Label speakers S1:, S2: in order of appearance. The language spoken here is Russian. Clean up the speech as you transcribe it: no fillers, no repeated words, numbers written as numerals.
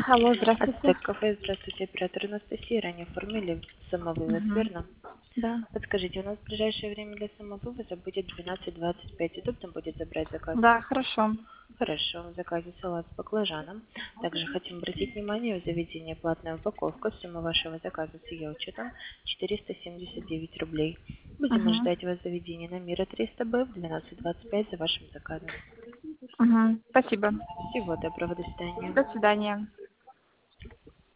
S1: Алло, здравствуйте.
S2: Ацтек кафе, здравствуйте, оператор Анастасия. Ранее оформили самовывоз,
S1: Мгм.
S2: верно?
S1: Да.
S2: Подскажите, у нас в ближайшее время для самовывоза будет 12:25. Удобно будет забрать заказ?
S1: Да, хорошо.
S2: Хорошо, в заказе салат с баклажаном. Также хотим обратить внимание, в заведении платная упаковка. Сумма вашего заказа с ее учетом 479 рублей. Будем
S1: Угу.
S2: ждать вас в заведении на Мира 300Б в 12:25 за вашим заказом.
S1: Угу. Спасибо.
S2: Всего доброго, до свидания.
S1: До свидания.